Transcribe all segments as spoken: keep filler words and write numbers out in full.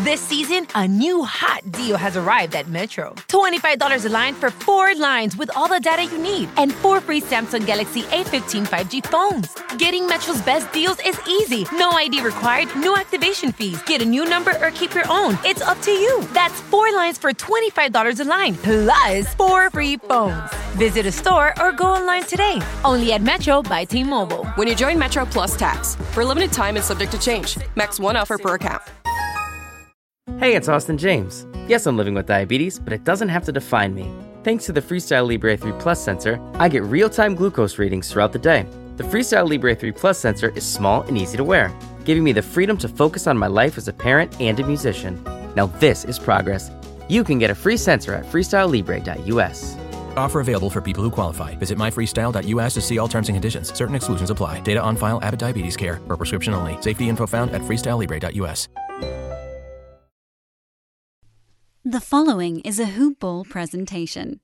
This season, a new hot deal has arrived at Metro. twenty-five dollars a line for four lines with all the data you need and four free Samsung Galaxy A fifteen five G phones. Getting Metro's best deals is easy. No I D required, no activation fees. Get a new number or keep your own. It's up to you. That's four lines for twenty-five dollars a line, plus four free phones. Visit a store or go online today. Only at Metro by T-Mobile. When you join Metro Plus Tax. For a limited time and subject to change. Max one offer per account. Hey, it's Austin James. Yes, I'm living with diabetes, but it doesn't have to define me. Thanks to the Freestyle Libre three Plus sensor, I get real-time glucose readings throughout the day. The Freestyle Libre three Plus sensor is small and easy to wear, giving me the freedom to focus on my life as a parent and a musician. Now this is progress. You can get a free sensor at freestyle libre dot u s. Offer available for people who qualify. Visit my freestyle dot u s to see all terms and conditions. Certain exclusions apply. Data on file. Abbott Diabetes Care. For prescription only. Safety info found at freestyle libre dot u s. The following is a Hoop Ball presentation.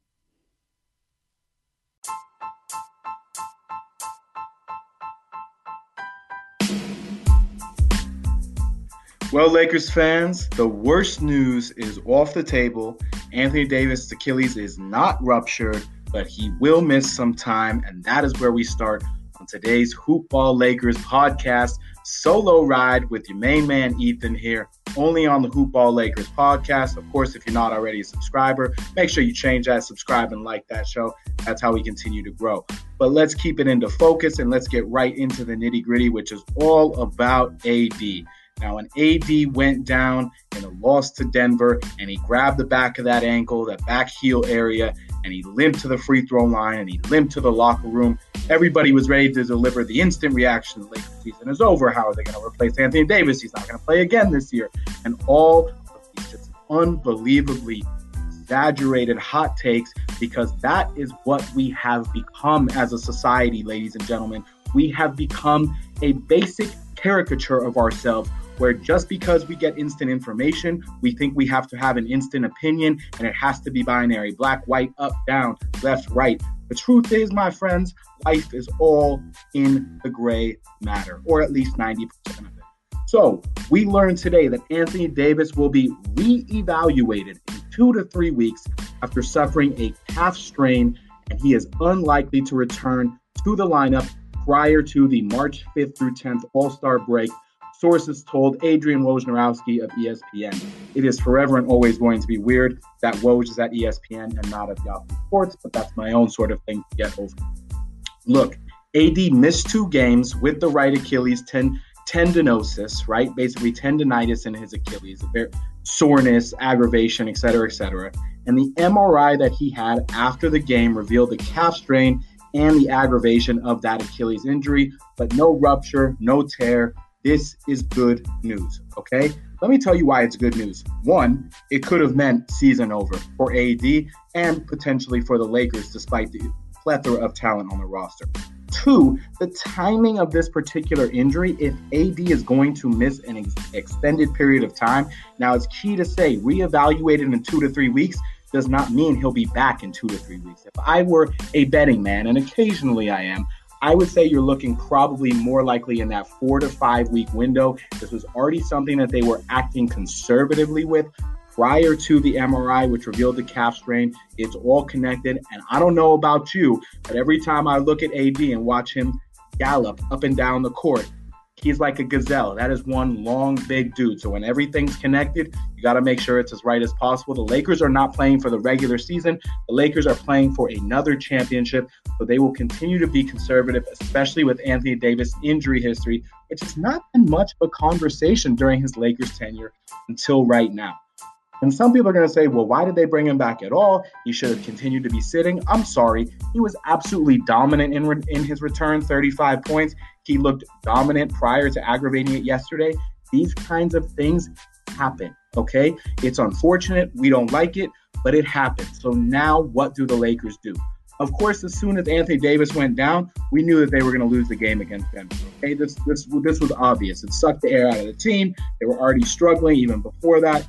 Well, Lakers fans, the worst news is off the table. Anthony Davis' Achilles is not ruptured, but he will miss some time, and that is where we start on today's Hoop Ball Lakers podcast. Solo ride with your main man, Ethan, here, only on the Hoop Ball Lakers podcast. Of course, if you're not already a subscriber, make sure you change that, subscribe, and like that show. That's how we continue to grow. But let's keep it into focus, and let's get right into the nitty-gritty, which is all about A D. Now, when A D went down in a loss to Denver, and he grabbed the back of that ankle, that back heel area, and he limped to the free throw line, and he limped to the locker room, everybody was ready to deliver the instant reaction. The Lakers season is over. How are they going to replace Anthony Davis? He's not going to play again this year. And all of these just unbelievably exaggerated hot takes, because that is what we have become as a society, ladies and gentlemen. We have become a basic caricature of ourselves, where just because we get instant information, we think we have to have an instant opinion, and it has to be binary, black, white, up, down, left, right. The truth is, my friends, life is all in the gray matter, or at least ninety percent of it. So we learned today that Anthony Davis will be re-evaluated in two to three weeks after suffering a calf strain, and he is unlikely to return to the lineup prior to the March fifth through tenth All-Star break, sources told Adrian Wojnarowski of E S P N. It is forever and always going to be weird that Woj is at E S P N and not at Yahoo Sports, but that's my own sort of thing to get over. Look, A D missed two games with the right Achilles ten, tendinosis, right? Basically tendinitis in his Achilles, soreness, aggravation, et cetera, et cetera. And the M R I that he had after the game revealed the calf strain and the aggravation of that Achilles injury, but no rupture, no tear. This is good news, okay? Let me tell you why it's good news. One, it could have meant season over for A D and potentially for the Lakers, despite the plethora of talent on the roster. Two, the timing of this particular injury, if A D is going to miss an ex- extended period of time, now it's key to say reevaluated in two to three weeks does not mean he'll be back in two to three weeks. If I were a betting man, and occasionally I am, I would say you're looking probably more likely in that four to five week window. This was already something that they were acting conservatively with prior to the M R I, which revealed the calf strain. It's all connected. And I don't know about you, but every time I look at A D and watch him gallop up and down the court, he's like a gazelle. That is one long, big dude. So when everything's connected, you got to make sure it's as right as possible. The Lakers are not playing for the regular season. The Lakers are playing for another championship. So they will continue to be conservative, especially with Anthony Davis' injury history, which has not been much of a conversation during his Lakers tenure until right now. And some people are going to say, well, why did they bring him back at all? He should have continued to be sitting. I'm sorry. He was absolutely dominant in, re- in his return, thirty-five points. He looked dominant prior to aggravating it yesterday. These kinds of things happen, okay? It's unfortunate. We don't like it, but it happens. So now what do the Lakers do? Of course, as soon as Anthony Davis went down, we knew that they were going to lose the game against Denver. Okay, this, this, this was obvious. It sucked the air out of the team. They were already struggling even before that.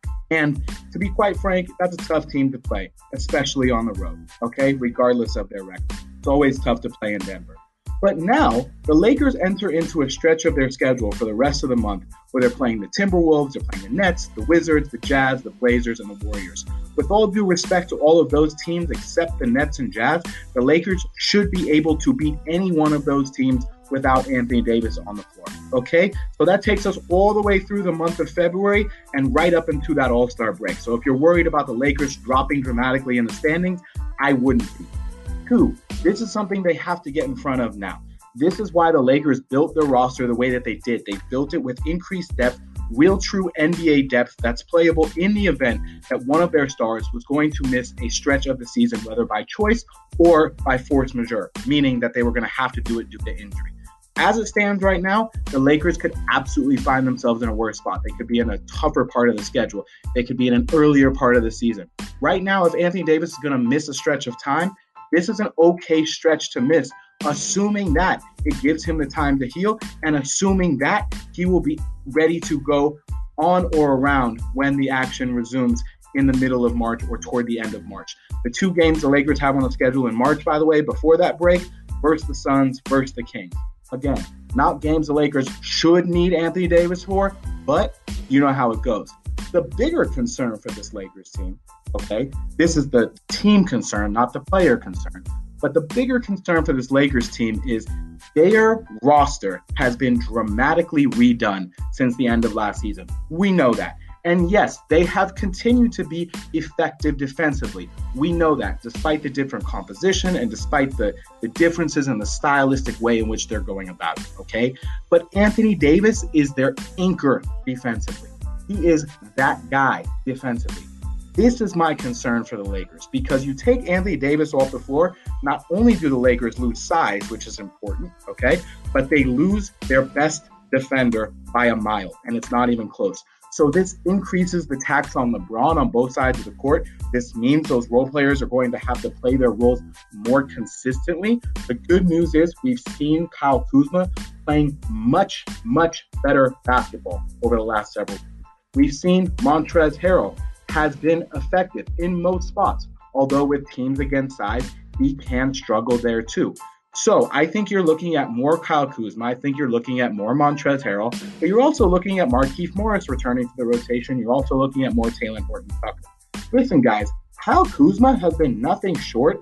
And to be quite frank, that's a tough team to play, especially on the road, okay, regardless of their record. It's always tough to play in Denver. But now, the Lakers enter into a stretch of their schedule for the rest of the month where they're playing the Timberwolves, they're playing the Nets, the Wizards, the Jazz, the Blazers, and the Warriors. With all due respect to all of those teams except the Nets and Jazz, the Lakers should be able to beat any one of those teams without Anthony Davis on the floor. Okay? So that takes us all the way through the month of February and right up into that All-Star break. So if you're worried about the Lakers dropping dramatically in the standings, I wouldn't be. Two, this is something they have to get in front of now. This is why the Lakers built their roster the way that they did. They built it with increased depth, real true N B A depth that's playable in the event that one of their stars was going to miss a stretch of the season, whether by choice or by force majeure, meaning that they were going to have to do it due to injury. As it stands right now, the Lakers could absolutely find themselves in a worse spot. They could be in a tougher part of the schedule. They could be in an earlier part of the season. Right now, if Anthony Davis is going to miss a stretch of time, this is an okay stretch to miss, assuming that it gives him the time to heal and assuming that he will be ready to go on or around when the action resumes in the middle of March or toward the end of March. The two games the Lakers have on the schedule in March, by the way, before that break, versus the Suns, versus the Kings. Again, not games the Lakers should need Anthony Davis for, but you know how it goes. The bigger concern for this Lakers team, okay, this is the team concern, not the player concern, but the bigger concern for this Lakers team is their roster has been dramatically redone since the end of last season. We know that. And yes, they have continued to be effective defensively. We know that, despite the different composition and despite the, the differences in the stylistic way in which they're going about it, okay? But Anthony Davis is their anchor defensively. He is that guy defensively. This is my concern for the Lakers, because you take Anthony Davis off the floor, not only do the Lakers lose size, which is important, okay, but they lose their best defender by a mile, and it's not even close. So this increases the tax on LeBron on both sides of the court. This means those role players are going to have to play their roles more consistently. The good news is we've seen Kyle Kuzma playing much, much better basketball over the last several weeks. We've seen Montrezl Harrell has been effective in most spots, although with teams against size, he can struggle there too. So I think you're looking at more Kyle Kuzma. I think you're looking at more Montrezl Harrell, but you're also looking at Markieff Morris returning to the rotation. You're also looking at more Talen Horton-Tucker. Listen, guys, Kyle Kuzma has been nothing short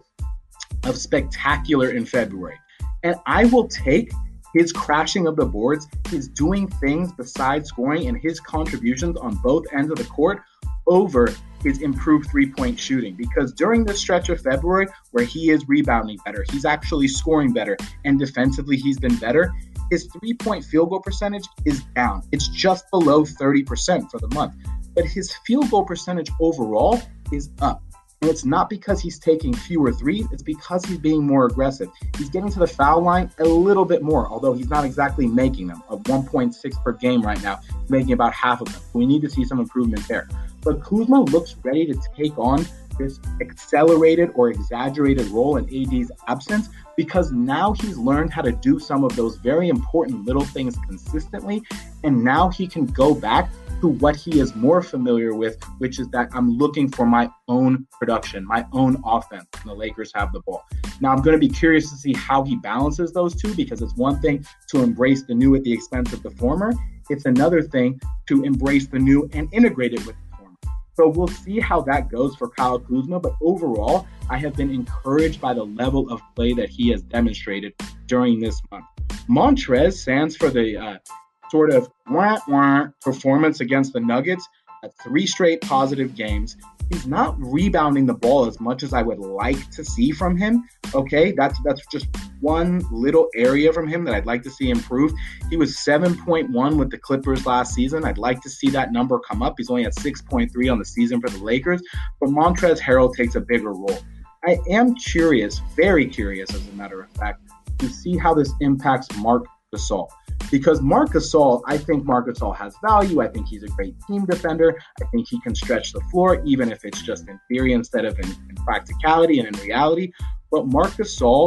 of spectacular in February. And I will take his crashing of the boards, his doing things besides scoring, and his contributions on both ends of the court over his improved three-point shooting, because during this stretch of February where he is rebounding better, he's actually scoring better, and defensively he's been better, his three-point field goal percentage is down. It's just below thirty percent for the month, but his field goal percentage overall is up. And it's not because he's taking fewer threes, it's because he's being more aggressive. He's getting to the foul line a little bit more, although he's not exactly making them. Of one point six per game right now, he's making about half of them. We need to see some improvement there. But Kuzma looks ready to take on this accelerated or exaggerated role in A D's absence, because now he's learned how to do some of those very important little things consistently, and now he can go back to what he is more familiar with, which is that I'm looking for my own production, my own offense when the Lakers have the ball. Now, I'm going to be curious to see how he balances those two, because it's one thing to embrace the new at the expense of the former. It's another thing to embrace the new and integrate it with the former. So we'll see how that goes for Kyle Kuzma, but overall, I have been encouraged by the level of play that he has demonstrated during this month. Montrez stands for the uh, sort of wah-wah performance against the Nuggets at three straight positive games. He's not rebounding the ball as much as I would like to see from him. Okay, that's that's just one little area from him that I'd like to see improve. He was seven point one with the Clippers last season. I'd like to see that number come up. He's only at six point three on the season for the Lakers, but Montrezl Harrell takes a bigger role. I am curious, very curious as a matter of fact, to see how this impacts Marc Gasol. Because Marc Gasol, I think Marc Gasol has value. I think he's a great team defender. I think he can stretch the floor, even if it's just in theory instead of in, in practicality and in reality. But Marc Gasol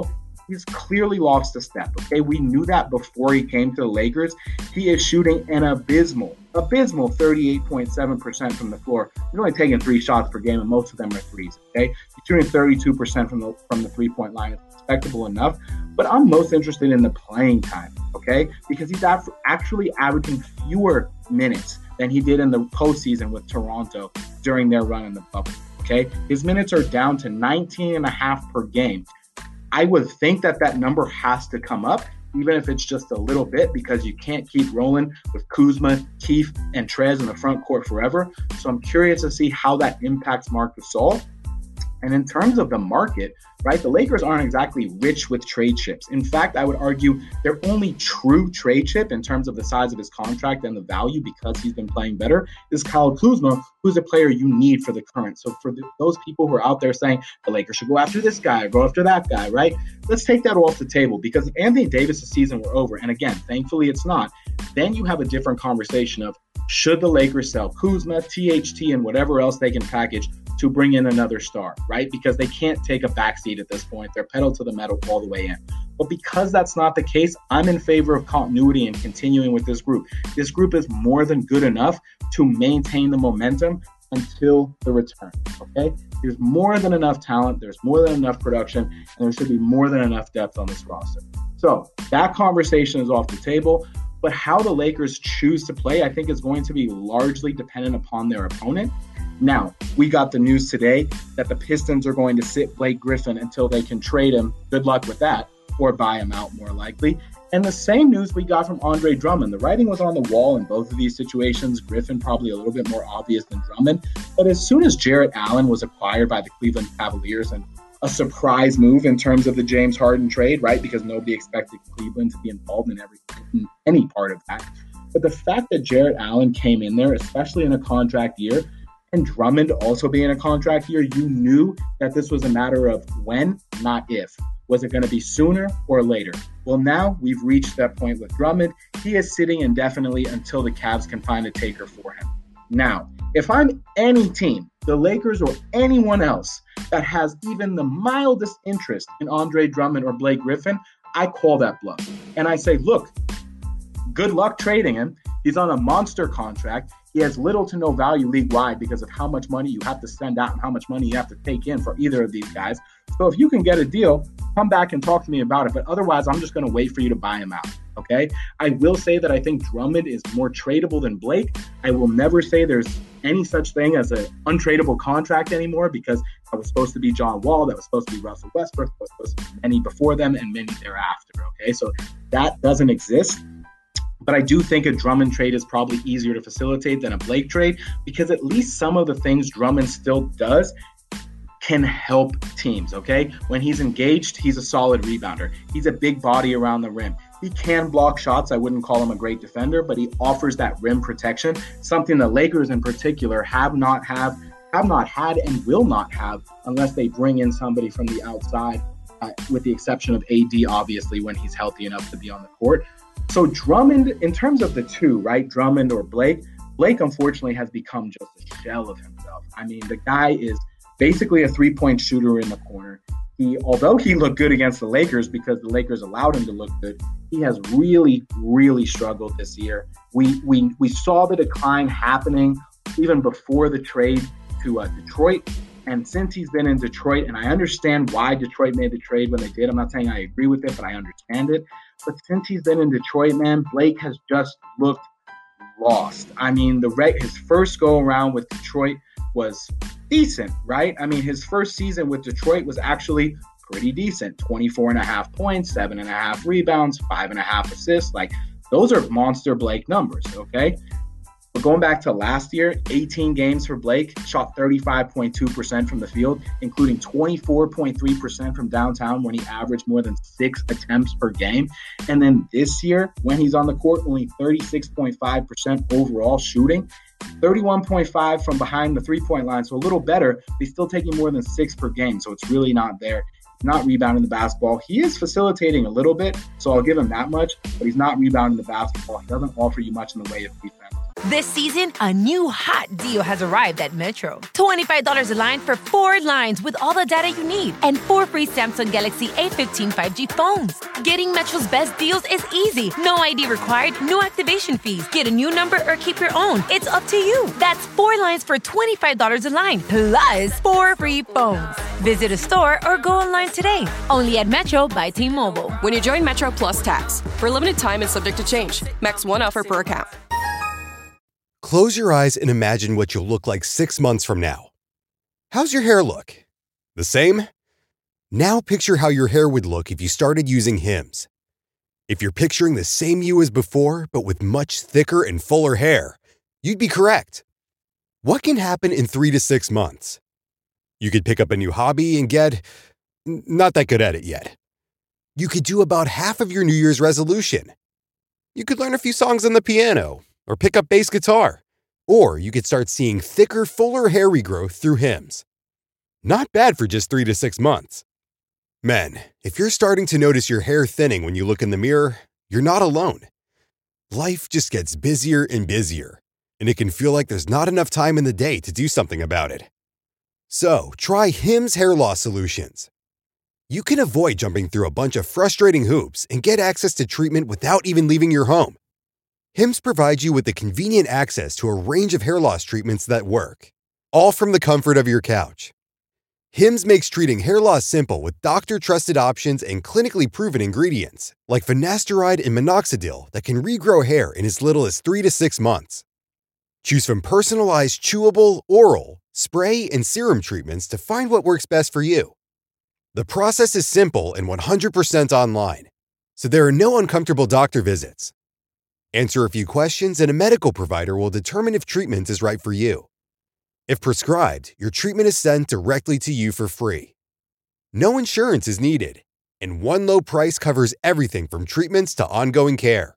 He's clearly lost a step, okay? We knew that before he came to the Lakers. He is shooting an abysmal, abysmal thirty-eight point seven percent from the floor. He's only taking three shots per game, and most of them are threes, okay? He's shooting thirty-two percent from the from the three-point line. It's respectable enough, but I'm most interested in the playing time, okay? Because he's actually averaging fewer minutes than he did in the postseason with Toronto during their run in the bubble, okay? His minutes are down to nineteen and a half per game. I would think that that number has to come up, even if it's just a little bit, because you can't keep rolling with Kuzma, Keith, and Trez in the front court forever. So I'm curious to see how that impacts Marc Gasol. And in terms of the market, right, the Lakers aren't exactly rich with trade chips. In fact, I would argue their only true trade chip in terms of the size of his contract and the value, because he's been playing better, is Kyle Kuzma, who's a player you need for the current. So for the, those people who are out there saying the Lakers should go after this guy or go after that guy, right, let's take that off the table, because if Anthony Davis' season were over, and again, thankfully it's not, then you have a different conversation of should the Lakers sell Kuzma, T H T, and whatever else they can package to bring in another star, right? Because they can't take a backseat at this point. They're pedal to the metal all the way in. But because that's not the case, I'm in favor of continuity and continuing with this group. This group is more than good enough to maintain the momentum until the return, okay? There's more than enough talent, there's more than enough production, and there should be more than enough depth on this roster. So that conversation is off the table. But how the Lakers choose to play, I think, is going to be largely dependent upon their opponent. Now, we got the news today that the Pistons are going to sit Blake Griffin until they can trade him. Good luck with that, or buy him out more likely. And the same news we got from Andre Drummond. The writing was on the wall in both of these situations. Griffin probably a little bit more obvious than Drummond. But as soon as Jarrett Allen was acquired by the Cleveland Cavaliers, and a surprise move in terms of the James Harden trade, right? Because nobody expected Cleveland to be involved in every in any part of that. But the fact that Jarrett Allen came in there, especially in a contract year, and Drummond also being a contract year, you knew that this was a matter of when, not if. Was it going to be sooner or later? Well, now we've reached that point with Drummond. He is sitting indefinitely until the Cavs can find a taker for him. Now, if I'm any team, the Lakers or anyone else that has even the mildest interest in Andre Drummond or Blake Griffin, I call that bluff. And I say, look, good luck trading him. He's on a monster contract. He has little to no value league-wide because of how much money you have to send out and how much money you have to take in for either of these guys. So if you can get a deal, come back and talk to me about it. But otherwise, I'm just going to wait for you to buy him out, okay? I will say that I think Drummond is more tradable than Blake. I will never say there's any such thing as an untradeable contract anymore, because that was supposed to be John Wall, that was supposed to be Russell Westbrook, that was supposed to be many before them and many thereafter, okay? So that doesn't exist. But I do think a Drummond trade is probably easier to facilitate than a Blake trade, because at least some of the things Drummond still does can help teams, okay? When he's engaged, he's a solid rebounder. He's a big body around the rim. He can block shots. I wouldn't call him a great defender, but he offers that rim protection, something the Lakers in particular have not have, have not had and will not have unless they bring in somebody from the outside, uh, with the exception of A D, obviously, when he's healthy enough to be on the court. So Drummond, in terms of the two, right, Drummond or Blake, Blake unfortunately has become just a shell of himself. I mean, the guy is basically a three-point shooter in the corner. He, although he looked good against the Lakers because the Lakers allowed him to look good, he has really, really struggled this year. We we we saw the decline happening even before the trade to uh, Detroit. And since he's been in Detroit, and I understand why Detroit made the trade when they did, I'm not saying I agree with it, but I understand it. But since he's been in Detroit, man, Blake has just looked lost. I mean, the re- his first go-around with Detroit was decent, right? I mean, his first season with Detroit was actually pretty decent. twenty-four and a half points, seven and a half rebounds, five and a half assists. Like, those are monster Blake numbers, okay? But going back to last year, eighteen games for Blake, shot thirty-five point two percent from the field, including twenty-four point three percent from downtown when he averaged more than six attempts per game. And then this year, when he's on the court, only thirty-six point five percent overall shooting, thirty-one point five from behind the three-point line, so a little better, but he's still taking more than six per game, so it's really not there. He's not rebounding the basketball. He is facilitating a little bit, so I'll give him that much, but he's not rebounding the basketball. He doesn't offer you much in the way of defense. This season, a new hot deal has arrived at Metro. twenty-five dollars a line for four lines with all the data you need and four free Samsung Galaxy A fifteen five G phones. Getting Metro's best deals is easy. No I D required, no activation fees. Get a new number or keep your own. It's up to you. That's four lines for twenty-five dollars a line, plus four free phones. Visit a store or go online today. Only at Metro by T-Mobile. When you join Metro Plus Tax, for a limited time and subject to change. Max one offer per account. Close your eyes and imagine what you'll look like six months from now. How's your hair look? The same? Now picture how your hair would look if you started using Hims. If you're picturing the same you as before, but with much thicker and fuller hair, you'd be correct. What can happen in three to six months? You could pick up a new hobby and get not that good at it yet. You could do about half of your New Year's resolution. You could learn a few songs on the piano or pick up bass guitar. Or you could start seeing thicker, fuller hair regrowth through Hims. Not bad for just three to six months. Men, if you're starting to notice your hair thinning when you look in the mirror, you're not alone. Life just gets busier and busier, and it can feel like there's not enough time in the day to do something about it. So, try Hims Hair Loss Solutions. You can avoid jumping through a bunch of frustrating hoops and get access to treatment without even leaving your home. Hims provides you with the convenient access to a range of hair loss treatments that work, all from the comfort of your couch. Hims makes treating hair loss simple with doctor-trusted options and clinically proven ingredients, like finasteride and minoxidil that can regrow hair in as little as three to six months. Choose from personalized chewable, oral, spray, and serum treatments to find what works best for you. The process is simple and one hundred percent online, so there are no uncomfortable doctor visits. Answer a few questions and a medical provider will determine if treatment is right for you. If prescribed, your treatment is sent directly to you for free. No insurance is needed, and one low price covers everything from treatments to ongoing care.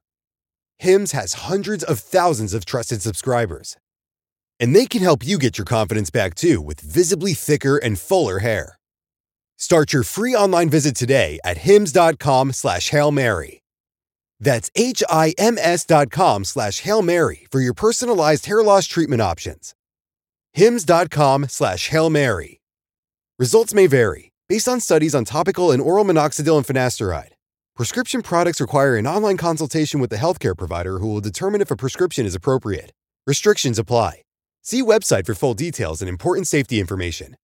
Hims has hundreds of thousands of trusted subscribers, and they can help you get your confidence back too with visibly thicker and fuller hair. Start your free online visit today at hims.com slash Hail Mary. That's H-I-M-S dot com slash Hail Mary for your personalized hair loss treatment options. Hims.com slash Hail Mary. Results may vary based on studies on topical and oral minoxidil and finasteride. Prescription products require an online consultation with the healthcare provider who will determine if a prescription is appropriate. Restrictions apply. See website for full details and important safety information.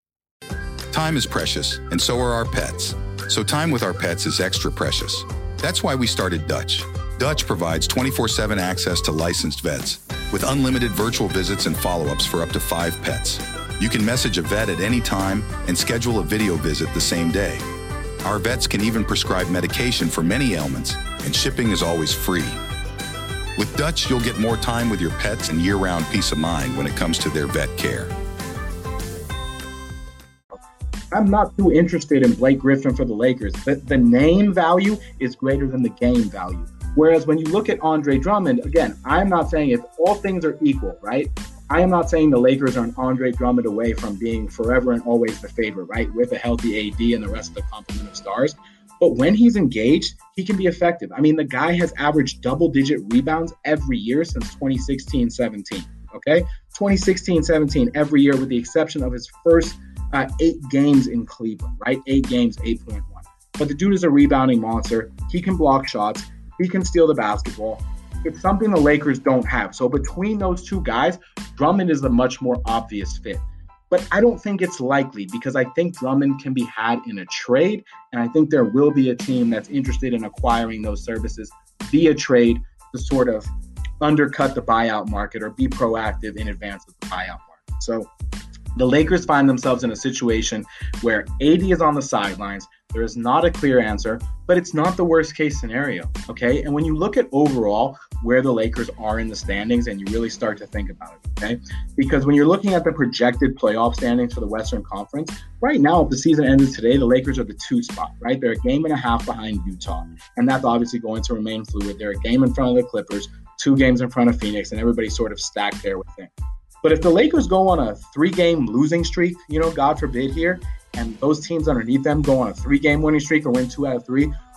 Time is precious, and so are our pets. So time with our pets is extra precious. That's why we started Dutch. Dutch provides twenty-four seven access to licensed vets with unlimited virtual visits and follow-ups for up to five pets. You can message a vet at any time and schedule a video visit the same day. Our vets can even prescribe medication for many ailments, and shipping is always free. With Dutch, you'll get more time with your pets and year-round peace of mind when it comes to their vet care. I'm not too interested in Blake Griffin for the Lakers. The, the name value is greater than the game value. Whereas when you look at Andre Drummond, again, I'm not saying if all things are equal, right? I am not saying the Lakers are an Andre Drummond away from being forever and always the favorite, right? With a healthy A D and the rest of the complement of stars. But when he's engaged, he can be effective. I mean, the guy has averaged double-digit rebounds every year since twenty sixteen seventeen, okay? twenty sixteen seventeen every year with the exception of his first Uh, eight games in Cleveland, right? Eight games, eight point one. But the dude is a rebounding monster. He can block shots. He can steal the basketball. It's something the Lakers don't have. So between those two guys, Drummond is a much more obvious fit. But I don't think it's likely because I think Drummond can be had in a trade. And I think there will be a team that's interested in acquiring those services via trade to sort of undercut the buyout market or be proactive in advance of the buyout market. So the Lakers find themselves in a situation where A D is on the sidelines. There is not a clear answer, but it's not the worst case scenario, okay? And when you look at overall where the Lakers are in the standings and you really start to think about it, okay? Because when you're looking at the projected playoff standings for the Western Conference, right now, if the season ended today, the Lakers are the two spot, right? They're a game and a half behind Utah, and that's obviously going to remain fluid. They're a game in front of the Clippers, two games in front of Phoenix, and everybody's sort of stacked there with them. But if the Lakers go on a three-game losing streak, you know, God forbid here, and those teams underneath them go on a three-game winning streak or win two out of three,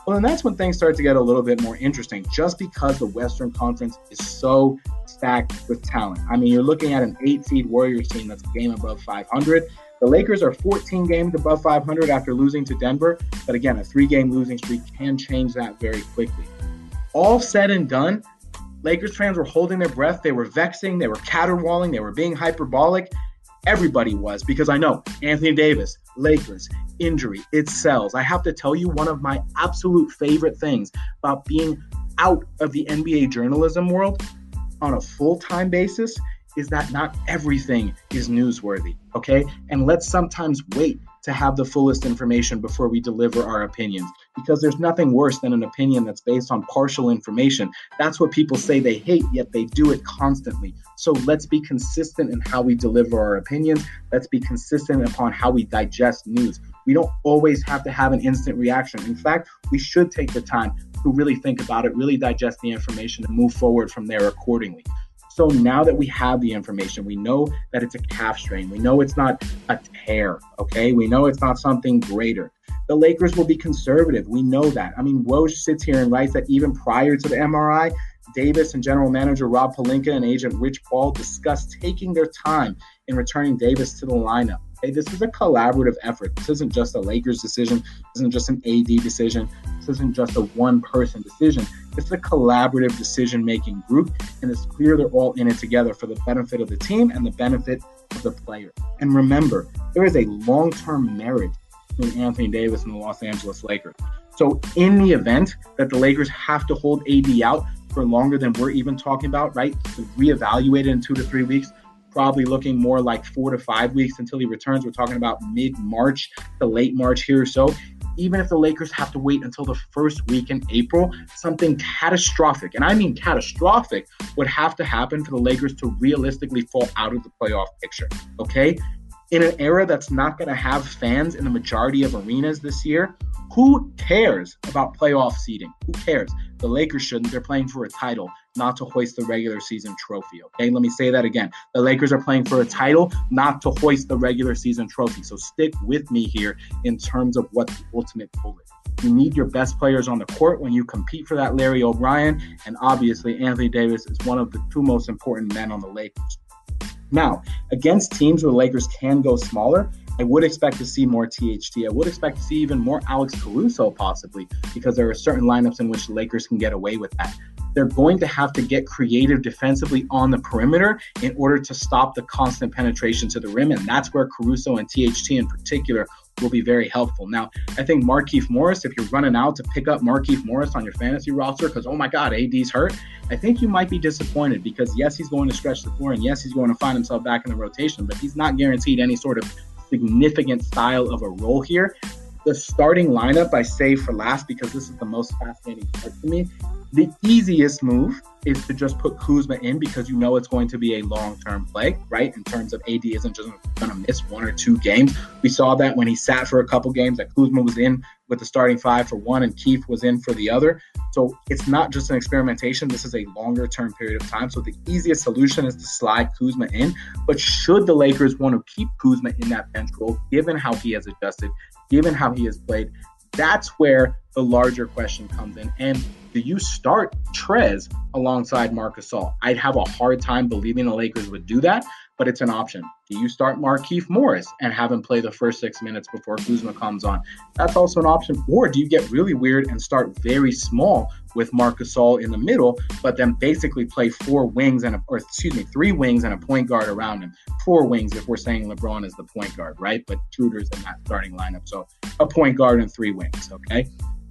well, then that's when things start to get a little bit more interesting, just because the Western Conference is so stacked with talent. I mean, you're looking at an eight-seed Warriors team that's a game above five hundred. The Lakers are fourteen games above five hundred after losing to Denver. But again, a three-game losing streak can change that very quickly. All said and done, Lakers fans were holding their breath. They were vexing. They were caterwauling. They were being hyperbolic. Everybody was, because I know Anthony Davis, Lakers, injury, it sells. I have to tell you, one of my absolute favorite things about being out of the N B A journalism world on a full-time basis is that not everything is newsworthy, okay? And let's sometimes wait to have the fullest information before we deliver our opinions, because there's nothing worse than an opinion that's based on partial information. That's what people say they hate, yet they do it constantly. So let's be consistent in how we deliver our opinions. Let's be consistent upon how we digest news. We don't always have to have an instant reaction. In fact, we should take the time to really think about it, really digest the information, and move forward from there accordingly. So now that we have the information, we know that it's a calf strain. We know it's not a tear, okay? We know it's not something greater. The Lakers will be conservative. We know that. I mean, Woj sits here and writes that even prior to the M R I, Davis and general manager Rob Pelinka and agent Rich Paul discussed taking their time in returning Davis to the lineup. Okay, this is a collaborative effort. This isn't just a Lakers decision. This isn't just an A D decision. This isn't just a one-person decision. It's a collaborative decision-making group, and it's clear they're all in it together for the benefit of the team and the benefit of the player. And remember, there is a long-term marriage between Anthony Davis and the Los Angeles Lakers. So in the event that the Lakers have to hold A D out for longer than we're even talking about, right, to reevaluate it in two to three weeks, probably looking more like four to five weeks until he returns. We're talking about mid-March to late March here or so. Even if the Lakers have to wait until the first week in April, something catastrophic, and I mean catastrophic, would have to happen for the Lakers to realistically fall out of the playoff picture, okay? In an era that's not going to have fans in the majority of arenas this year, who cares about playoff seeding? Who cares? The Lakers shouldn't. They're playing for a title, not to hoist the regular season trophy, okay? Let me say that again. The Lakers are playing for a title, not to hoist the regular season trophy. So stick with me here in terms of what the ultimate goal is. You need your best players on the court when you compete for that Larry O'Brien, and obviously Anthony Davis is one of the two most important men on the Lakers. Now, against teams where the Lakers can go smaller, I would expect to see more T H T. I would expect to see even more Alex Caruso possibly, because there are certain lineups in which the Lakers can get away with that. They're going to have to get creative defensively on the perimeter in order to stop the constant penetration to the rim, and that's where Caruso and T H T in particular will be very helpful. Now, I think Markieff Morris, if you're running out to pick up Markieff Morris on your fantasy roster because, oh my God, A D's hurt, I think you might be disappointed because, yes, he's going to stretch the floor, and yes, he's going to find himself back in the rotation, but he's not guaranteed any sort of significant style of a role here. The starting lineup I save for last because this is the most fascinating part to me. The easiest move is to just put Kuzma in because you know it's going to be a long-term play, right? In terms of A D isn't just going to miss one or two games. We saw that when he sat for a couple games, that Kuzma was in with the starting five for one and Keith was in for the other. So it's not just an experimentation. This is a longer-term period of time. So the easiest solution is to slide Kuzma in. But should the Lakers want to keep Kuzma in that bench role, given how he has adjusted, given how he has played, that's where the larger question comes in. And do you start Trez alongside Marc Gasol? I'd have a hard time believing the Lakers would do that, but it's an option. Do you start Markieff Morris and have him play the first six minutes before Kuzma comes on? That's also an option. Or do you get really weird and start very small with Marc Gasol in the middle, but then basically play four wings and a, or excuse me, three wings and a point guard around him? Four wings if we're saying LeBron is the point guard, right? But Schroeder's in that starting lineup. So a point guard and three wings, okay?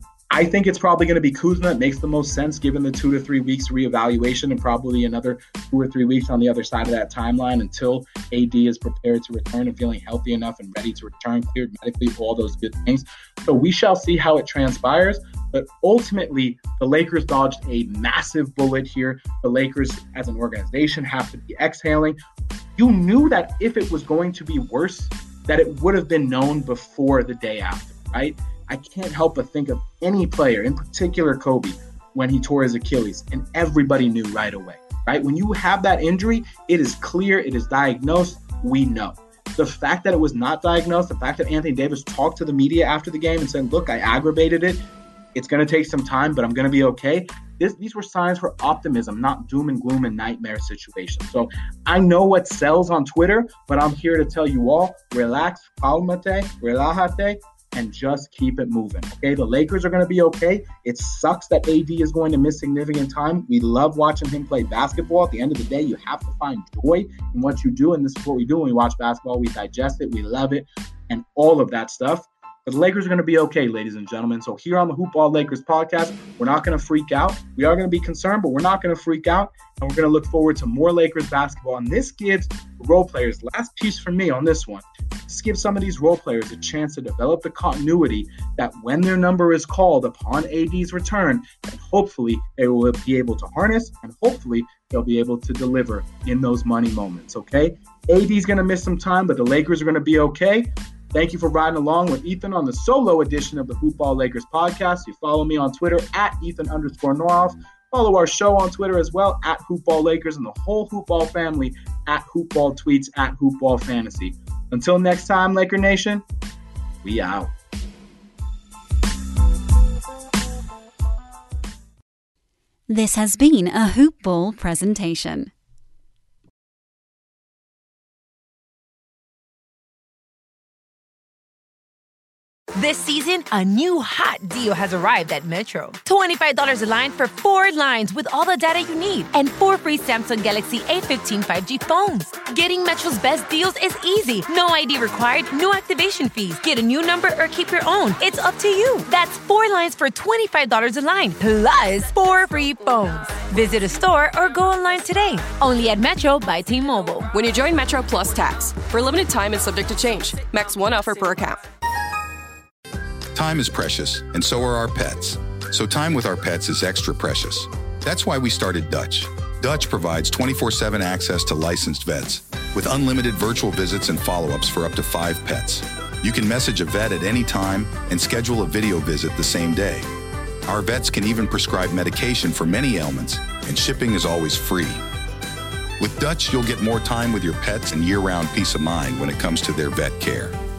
I think it's probably going to be Kuzma. It makes the most sense given the two to three weeks reevaluation and probably another two or three weeks on the other side of that timeline until A D is prepared to return and feeling healthy enough and ready to return, cleared medically, all those good things. So we shall see how it transpires. But ultimately, the Lakers dodged a massive bullet here. The Lakers, as an organization, have to be exhaling. You knew that if it was going to be worse, that it would have been known before the day after, right? I can't help but think of any player, in particular Kobe, when he tore his Achilles, and everybody knew right away, right? When you have that injury, it is clear, it is diagnosed, we know. The fact that it was not diagnosed, the fact that Anthony Davis talked to the media after the game and said, look, I aggravated it, It's going to take some time, but I'm going to be okay. This, these were signs for optimism, not doom and gloom and nightmare situations. So I know what sells on Twitter, but I'm here to tell you all, relax, calmate, relájate, and just keep it moving. Okay, the Lakers are going to be okay. It sucks that A D is going to miss significant time. We love watching him play basketball. At the end of the day, you have to find joy in what you do, and this is what we do when we watch basketball. We digest it, we love it, and all of that stuff. But the Lakers are going to be okay, ladies and gentlemen. So here on the Hoopball Lakers podcast, we're not going to freak out. We are going to be concerned, but we're not going to freak out. And we're going to look forward to more Lakers basketball. And this gives role players, last piece for me on this one, this gives some of these role players a chance to develop the continuity that when their number is called upon A D's return, and hopefully they will be able to harness, and hopefully they'll be able to deliver in those money moments, okay? A D's going to miss some time, but the Lakers are going to be okay. Thank you for riding along with Ethan on the solo edition of the Hoopball Lakers podcast. You follow me on Twitter at Ethan underscore Noroff. Follow our show on Twitter as well at Hoopball Lakers, and the whole Hoopball family at Hoopball Tweets at Hoopball Fantasy. Until next time, Laker Nation, we out. This has been a Hoopball presentation. This season, a new hot deal has arrived at Metro. twenty-five dollars a line for four lines with all the data you need and four free Samsung Galaxy A fifteen five G phones. Getting Metro's best deals is easy. No I D required, no activation fees. Get a new number or keep your own. It's up to you. That's four lines for twenty-five dollars a line, plus four free phones. Visit a store or go online today. Only at Metro by T-Mobile. When you join Metro Plus Tax, for a limited time and subject to change. Max one offer per account. Time is precious, and so are our pets. So time with our pets is extra precious. That's why we started Dutch. Dutch provides twenty-four seven access to licensed vets with unlimited virtual visits and follow-ups for up to five pets. You can message a vet at any time and schedule a video visit the same day. Our vets can even prescribe medication for many ailments, and shipping is always free. With Dutch, you'll get more time with your pets and year-round peace of mind when it comes to their vet care.